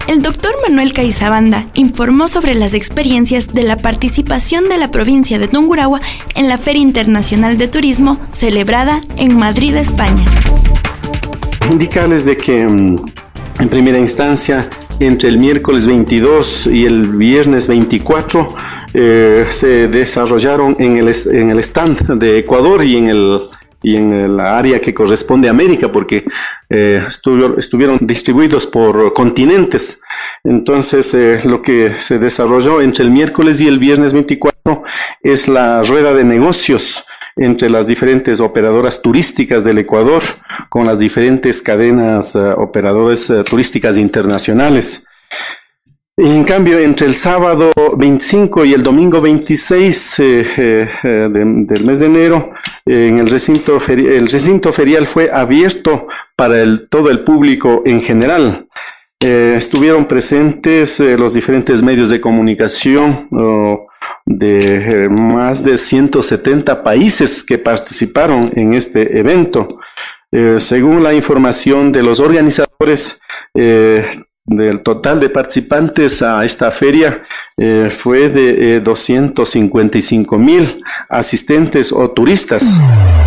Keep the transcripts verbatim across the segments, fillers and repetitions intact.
El doctor Manuel Caizabanda informó sobre las experiencias de la participación de la provincia de Tungurahua en la Feria Internacional de Turismo celebrada en Madrid, España. Indicarles de que en primera instancia, entre el miércoles veintidós y el viernes veinticuatro eh, se desarrollaron en el, en el stand de Ecuador y en el y en el área que corresponde a América, porque eh, estuvo, estuvieron distribuidos por continentes. Entonces, eh, lo que se desarrolló entre el miércoles y el viernes veinticuatro es la rueda de negocios entre las diferentes operadoras turísticas del Ecuador con las diferentes cadenas uh, operadoras uh, turísticas internacionales. En cambio, entre el sábado veinticinco y el domingo veintiséis eh, eh, de, del mes de enero, eh, en el recinto, feri- el recinto ferial fue abierto para el, todo el público en general. Eh, estuvieron presentes eh, los diferentes medios de comunicación oh, de eh, más de ciento setenta países que participaron en este evento. Eh, según la información de los organizadores, eh, del total de participantes a esta feria eh, fue de eh, doscientos cincuenta y cinco mil asistentes o turistas.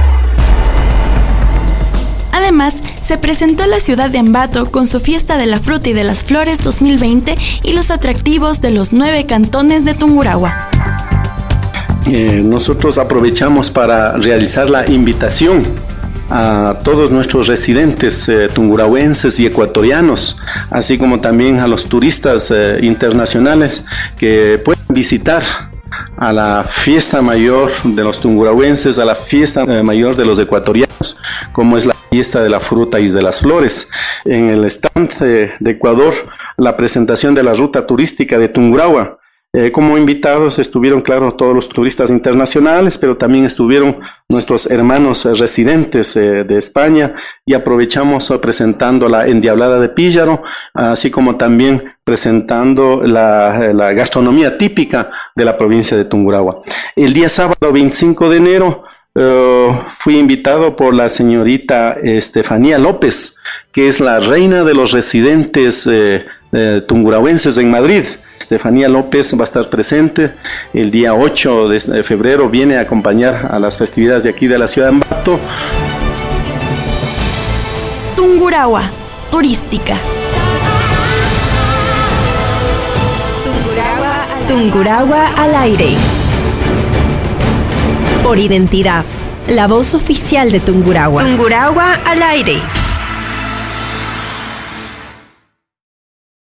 Además, se presentó la ciudad de Ambato con su fiesta de la fruta y de las flores dos mil veinte y los atractivos de los nueve cantones de Tungurahua. Eh, nosotros aprovechamos para realizar la invitación a todos nuestros residentes eh, tungurahuenses y ecuatorianos, así como también a los turistas eh, internacionales que pueden visitar a la fiesta mayor de los tungurahuenses, a la fiesta eh, mayor de los ecuatorianos, como es la fiesta de la fruta y de las flores. En el stand eh, de Ecuador, la presentación de la ruta turística de Tungurahua. Eh, como invitados estuvieron, claro, todos los turistas internacionales, pero también estuvieron nuestros hermanos eh, residentes eh, de España, y aprovechamos eh, presentando la endiablada de píllaro, así como también presentando la, la gastronomía típica de la provincia de Tungurahua. El día sábado veinticinco de enero uh, fui invitado por la señorita Estefanía López, que es la reina de los residentes eh, eh, tungurahuenses en Madrid. Estefanía López va a estar presente el día ocho de febrero, viene a acompañar a las festividades de aquí de la ciudad de Ambato. Tungurahua, turística. Tungurahua, Tungurahua al aire. Por identidad, la voz oficial de Tungurahua. Tungurahua al aire.